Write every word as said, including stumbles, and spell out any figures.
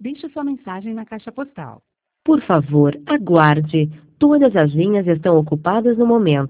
Deixe sua mensagem na caixa postal. Por favor, aguarde. Todas as linhas estão ocupadas no momento.